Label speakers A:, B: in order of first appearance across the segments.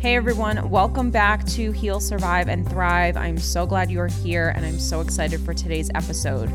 A: Hey everyone, welcome back to Heal, Survive, and Thrive. I'm so glad you're here and I'm so excited for today's episode.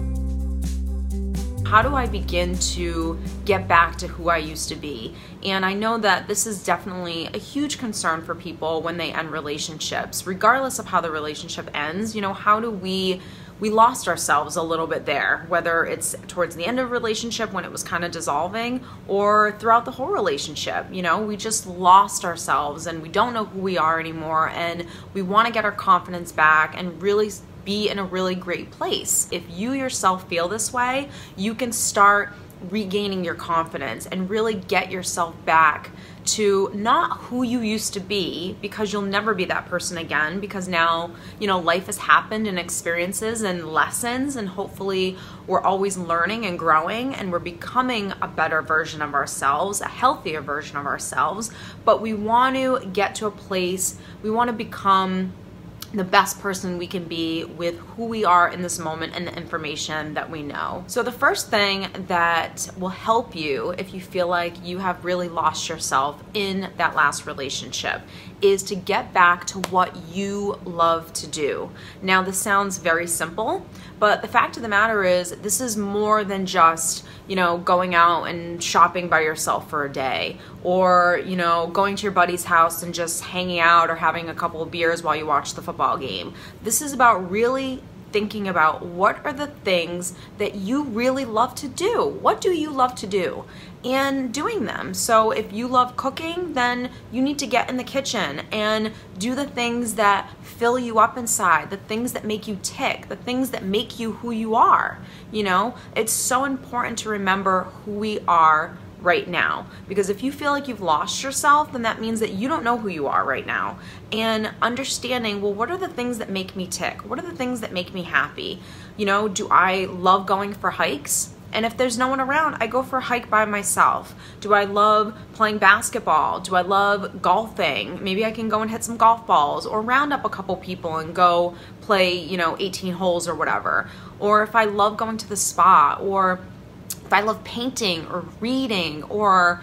A: How do I begin to get back to who I used to be? And I know that this is definitely a huge concern for people when they end relationships, regardless of how the relationship ends. How do we lost ourselves a little bit there, whether it's towards the end of a relationship when it was kind of dissolving or throughout the whole relationship. We just lost ourselves and we don't know who we are anymore, and we want to get our confidence back and really be in a really great place. If you yourself feel this way, you can start regaining your confidence and really get yourself back to not who you used to be, because you'll never be that person again, because now, life has happened and experiences and lessons, and hopefully we're always learning and growing and we're becoming a better version of ourselves, a healthier version of ourselves. But we want to get to a place, we want to become the best person we can be with who we are in this moment and the information that we know. So the first thing that will help you if you feel like you have really lost yourself in that last relationship is to get back to what you love to do. Now, this sounds very simple, but the fact of the matter is this is more than just, going out and shopping by yourself for a day, or, going to your buddy's house and just hanging out or having a couple of beers while you watch the football game. This is about really thinking about what are the things that you really love to do. What do you love to do? And doing them. So if you love cooking, then you need to get in the kitchen and do the things that fill you up inside, the things that make you tick, the things that make you who you are. It's so important to remember who we are right now, because if you feel like you've lost yourself, then that means that you don't know who you are right now. And understanding, well, what are the things that make me tick? What are the things that make me happy? Do I love going for hikes? And if there's no one around, I go for a hike by myself. Do I love playing basketball? Do I love golfing? Maybe I can go and hit some golf balls or round up a couple people and go play, 18 holes or whatever. Or if I love going to the spa, or if I love painting or reading, or,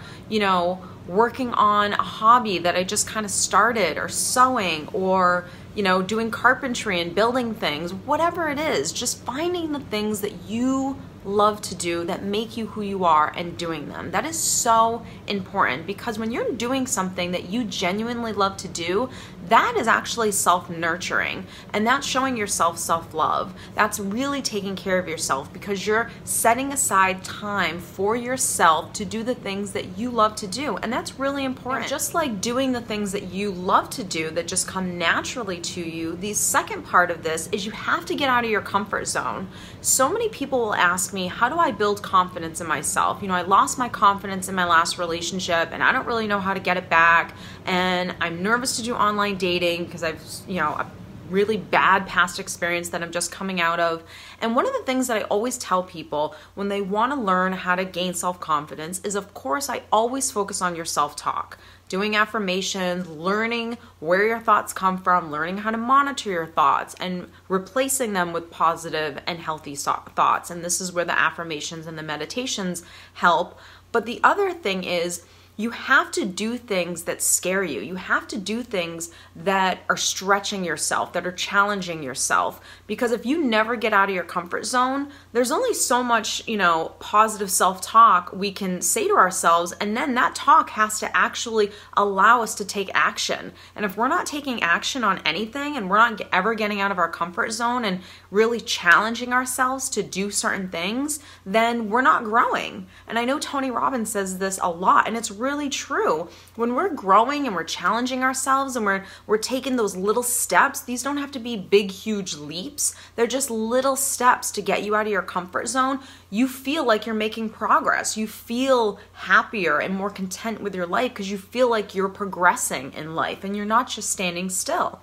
A: working on a hobby that I just kind of started, or sewing, or, doing carpentry and building things, whatever it is, just finding the things that you love to do that make you who you are and doing them. That is so important, because when you're doing something that you genuinely love to do, that is actually self-nurturing, and that's showing yourself self-love. That's really taking care of yourself, because you're setting aside time for yourself to do the things that you love to do, and that's really important. And just like doing the things that you love to do that just come naturally to you, the second part of this is you have to get out of your comfort zone. So many people will ask me, how do I build confidence in myself? I lost my confidence in my last relationship and I don't really know how to get it back, and I'm nervous to do online dating because I've, a really bad past experience that I'm just coming out of. And one of the things that I always tell people when they want to learn how to gain self-confidence is, of course, I always focus on your self-talk. Doing affirmations, learning where your thoughts come from, learning how to monitor your thoughts, and replacing them with positive and healthy thoughts. And this is where the affirmations and the meditations help. But the other thing is, you have to do things that scare you. You have to do things that are stretching yourself, that are challenging yourself. Because if you never get out of your comfort zone, there's only so much, positive self-talk we can say to ourselves. And then that talk has to actually allow us to take action. And if we're not taking action on anything, and we're not ever getting out of our comfort zone and really challenging ourselves to do certain things, then we're not growing. And I know Tony Robbins says this a lot, and it's really true. When we're growing and we're challenging ourselves and we're taking those little steps, these don't have to be big, huge leaps. They're just little steps to get you out of your comfort zone. You feel like you're making progress. You feel happier and more content with your life because you feel like you're progressing in life and you're not just standing still.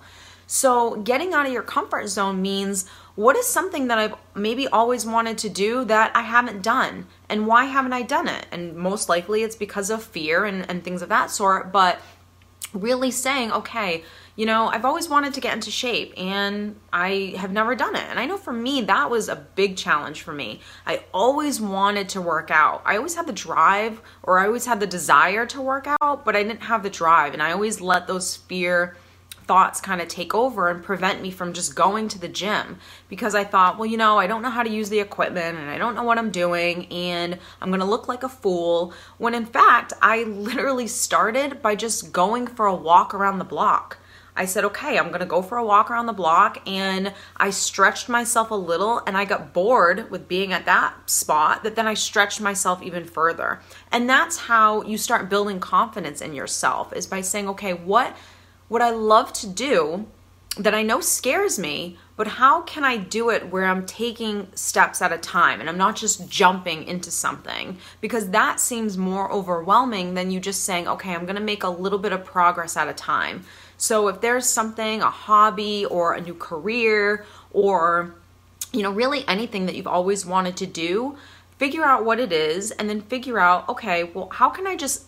A: So getting out of your comfort zone means, what is something that I've maybe always wanted to do that I haven't done? And why haven't I done it? And most likely it's because of fear and things of that sort. But really saying, okay, I've always wanted to get into shape and I have never done it. And I know for me, that was a big challenge for me. I always wanted to work out. I always had the drive, or I always had the desire to work out, but I didn't have the drive. And I always let those fear thoughts kind of take over and prevent me from just going to the gym, because I thought, well, I don't know how to use the equipment and I don't know what I'm doing and I'm going to look like a fool. When in fact, I literally started by just going for a walk around the block. I said, okay, I'm going to go for a walk around the block, and I stretched myself a little, and I got bored with being at that spot, that then I stretched myself even further. And that's how you start building confidence in yourself, is by saying, okay, what I love to do that I know scares me, but how can I do it where I'm taking steps at a time and I'm not just jumping into something? Because that seems more overwhelming than you just saying, okay, I'm going to make a little bit of progress at a time. So if there's something, a hobby or a new career, or, really anything that you've always wanted to do, figure out what it is, and then figure out, okay, well, how can I just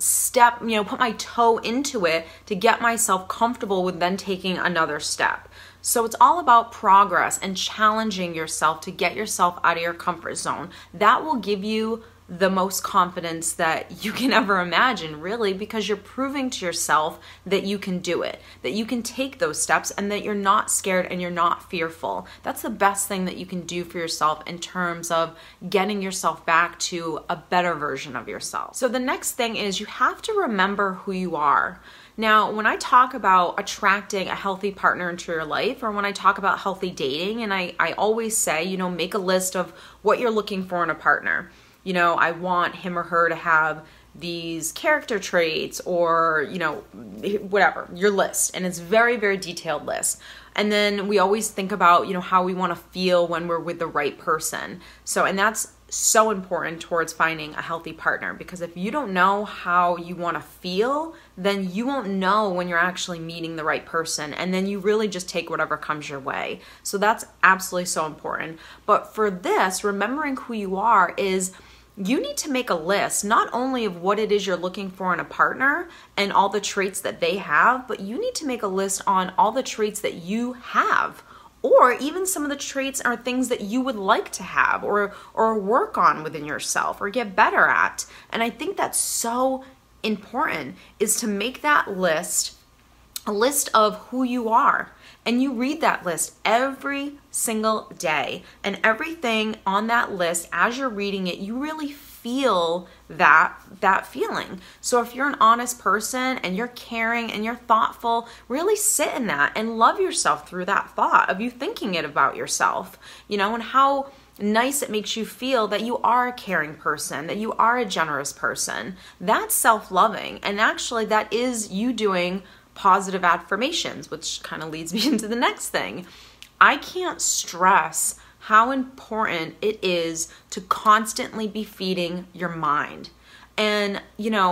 A: put my toe into it to get myself comfortable with then taking another step. So it's all about progress and challenging yourself to get yourself out of your comfort zone. That will give you the most confidence that you can ever imagine, really, because you're proving to yourself that you can do it, that you can take those steps, and that you're not scared and you're not fearful. That's the best thing that you can do for yourself in terms of getting yourself back to a better version of yourself. So the next thing is you have to remember who you are. Now, when I talk about attracting a healthy partner into your life, or when I talk about healthy dating, and I always say, make a list of what you're looking for in a partner. I want him or her to have these character traits, or, whatever, your list. And it's very, very detailed list. And then we always think about, how we want to feel when we're with the right person. And that's so important towards finding a healthy partner, because if you don't know how you want to feel, then you won't know when you're actually meeting the right person, and then you really just take whatever comes your way. So that's absolutely so important. But for this, remembering who you are is, you need to make a list, not only of what it is you're looking for in a partner and all the traits that they have, but you need to make a list on all the traits that you have, or even some of the traits are things that you would like to have or work on within yourself or get better at. And I think that's so important, is to make that list, a list of who you are. And you read that list every single day, and everything on that list, as you're reading it, you really feel that feeling. So if you're an honest person and you're caring and you're thoughtful, really sit in that and love yourself through that thought of you thinking it about yourself, and how nice it makes you feel that you are a caring person, that you are a generous person. That's self-loving. And actually that is you doing positive affirmations, which kind of leads me into the next thing. I can't stress how important it is to constantly be feeding your mind. And,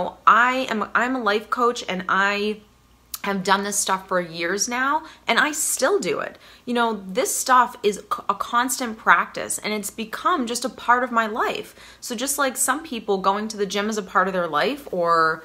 A: I'm a life coach, and I have done this stuff for years now, and I still do it. This stuff is a constant practice, and it's become just a part of my life. So just like some people, going to the gym is a part of their life, or,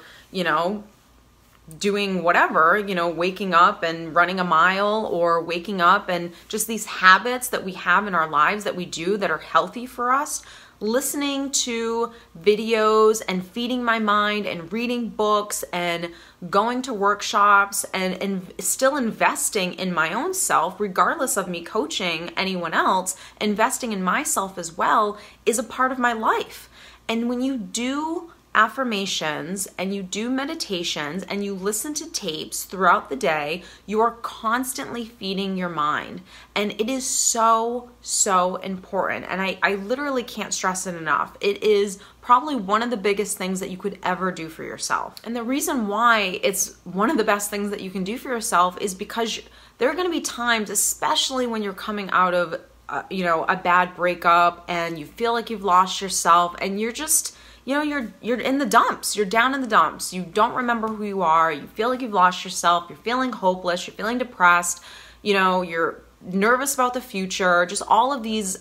A: doing whatever, waking up and running a mile, or waking up and just these habits that we have in our lives that we do that are healthy for us. Listening to videos and feeding my mind and reading books and going to workshops and still investing in my own self, regardless of me coaching anyone else, investing in myself as well is a part of my life. And when you do affirmations and you do meditations and you listen to tapes throughout the day, you are constantly feeding your mind. And it is so, so important. And I literally can't stress it enough. It is probably one of the biggest things that you could ever do for yourself. And the reason why it's one of the best things that you can do for yourself is because there are going to be times, especially when you're coming out of a bad breakup and you feel like you've lost yourself, and you're just you're in the dumps. You're down in the dumps. You don't remember who you are. You feel like you've lost yourself. You're feeling hopeless. You're feeling depressed. You're nervous about the future. Just all of these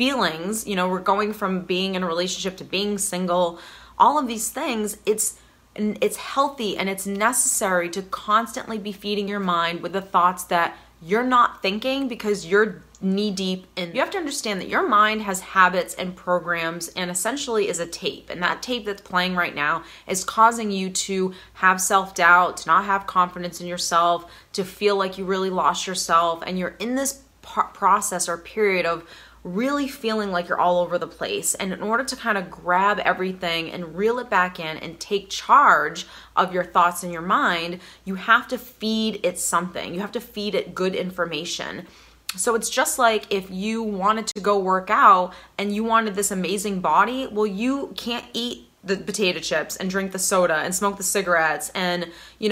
A: feelings. We're going from being in a relationship to being single. All of these things. It's And it's healthy and it's necessary to constantly be feeding your mind with the thoughts that you're not thinking because you're knee deep in. You have to understand that your mind has habits and programs and essentially is a tape. And that tape that's playing right now is causing you to have self-doubt, to not have confidence in yourself, to feel like you really lost yourself. And you're in this process or period of really feeling like you're all over the place. And in order to kind of grab everything and reel it back in and take charge of your thoughts and your mind, you have to feed it something. You have to feed it good information. So it's just like if you wanted to go work out and you wanted this amazing body, well, you can't eat the potato chips and drink the soda and smoke the cigarettes and,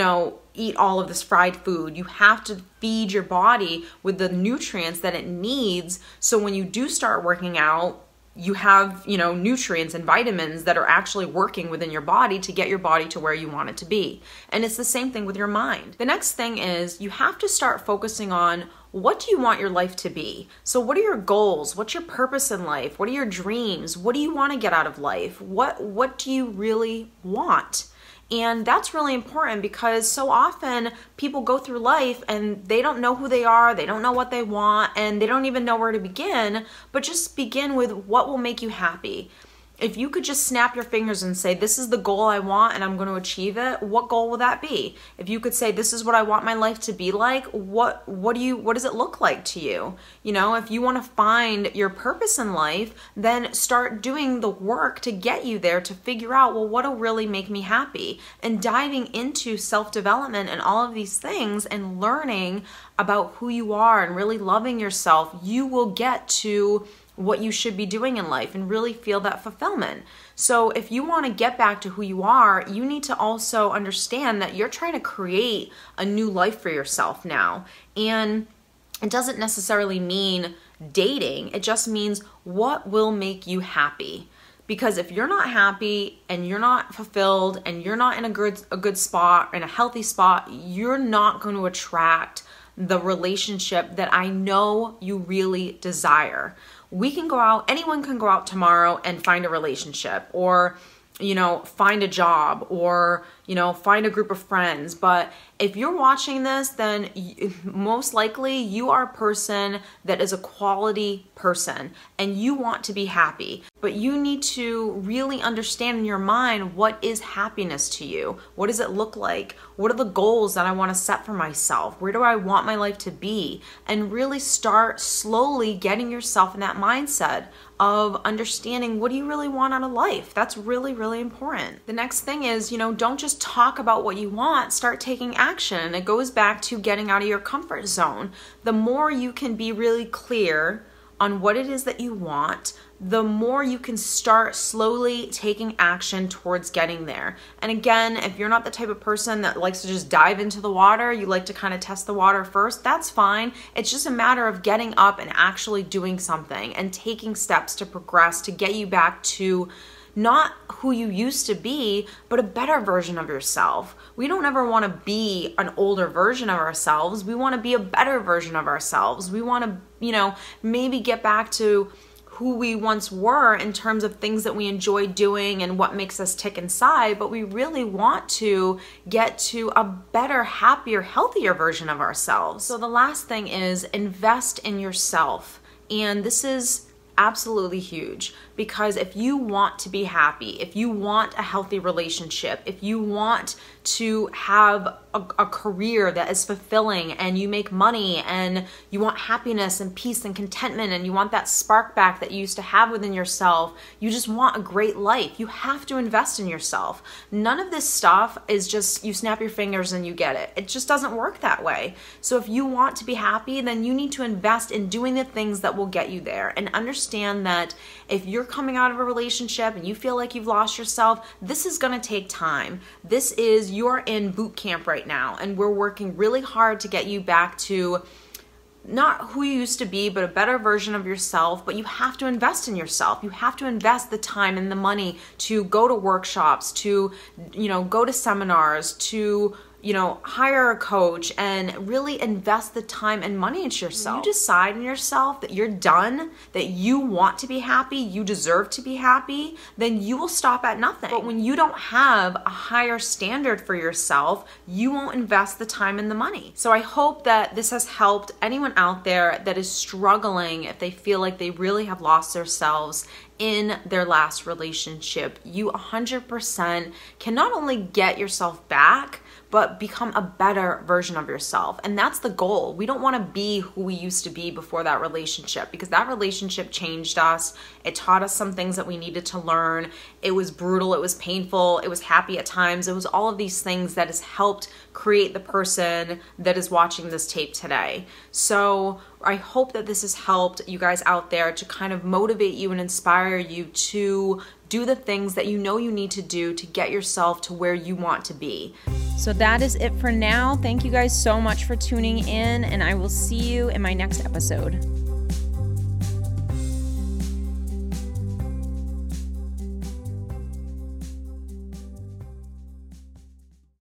A: eat all of this fried food. You have to feed your body with the nutrients that it needs. So when you do start working out, you have, nutrients and vitamins that are actually working within your body to get your body to where you want it to be. And it's the same thing with your mind. The next thing is you have to start focusing on, what do you want your life to be? So what are your goals? What's your purpose in life? What are your dreams? What do you want to get out of life? What do you really want? And that's really important because so often people go through life and they don't know who they are, they don't know what they want, and they don't even know where to begin, but just begin with what will make you happy. If you could just snap your fingers and say, this is the goal I want and I'm going to achieve it, what goal will that be? If you could say, this is what I want my life to be like, what does it look like to you? If you want to find your purpose in life, then start doing the work to get you there, to figure out, well, what'll really make me happy? And diving into self-development and all of these things and learning about who you are and really loving yourself, you will get to what you should be doing in life and really feel that fulfillment. So if you want to get back to who you are, you need to also understand that you're trying to create a new life for yourself now. And it doesn't necessarily mean dating. It just means what will make you happy. Because if you're not happy and you're not fulfilled and you're not in a good spot, in a healthy spot, you're not going to attract the relationship that I know you really desire. We can go out, anyone can go out tomorrow and find a relationship or, find a job or, find a group of friends. But if you're watching this, then most likely you are a person that is a quality person and you want to be happy. But you need to really understand in your mind, what is happiness to you? What does it look like? What are the goals that I want to set for myself? Where do I want my life to be? And really start slowly getting yourself in that mindset of understanding, what do you really want out of life? That's really, really important. The next thing is, don't just talk about what you want, start taking action. It goes back to getting out of your comfort zone. The more you can be really clear on what it is that you want, the more you can start slowly taking action towards getting there. And again, if you're not the type of person that likes to just dive into the water, you like to kind of test the water first, that's fine. It's just a matter of getting up and actually doing something and taking steps to progress to get you back to not who you used to be, but a better version of yourself. We don't ever want to be an older version of ourselves. We want to be a better version of ourselves. We want to, maybe get back to who we once were in terms of things that we enjoy doing and what makes us tick inside, but we really want to get to a better, happier, healthier version of ourselves. So the last thing is invest in yourself. And this is absolutely huge, because if you want to be happy, if you want a healthy relationship, if you want to have a career that is fulfilling and you make money and you want happiness and peace and contentment and you want that spark back that you used to have within yourself, you just want a great life, you have to invest in yourself. None of this stuff is just you snap your fingers and you get it. It just doesn't work that way. So if you want to be happy, then you need to invest in doing the things that will get you there, and understand that if you're coming out of a relationship and you feel like you've lost yourself, this is going to take time. You're in boot camp right now, and we're working really hard to get you back to not who you used to be, but a better version of yourself. But you have to invest in yourself. You have to invest the time and the money to go to workshops, to, go to seminars, to, hire a coach and really invest the time and money into yourself. You decide in yourself that you're done, that you want to be happy, you deserve to be happy, then you will stop at nothing. But when you don't have a higher standard for yourself, you won't invest the time and the money. So I hope that this has helped anyone out there that is struggling if they feel like they really have lost themselves in their last relationship. You 100% can not only get yourself back, but become a better version of yourself. And that's the goal. We don't want to be who we used to be before that relationship, because that relationship changed us. It taught us some things that we needed to learn. It was brutal. It was painful. It was happy at times. It was all of these things that has helped create the person that is watching this tape today. So I hope that this has helped you guys out there to kind of motivate you and inspire you to do the things that you know you need to do to get yourself to where you want to be. So that is it for now. Thank you guys so much for tuning in, and I will see you in my next episode.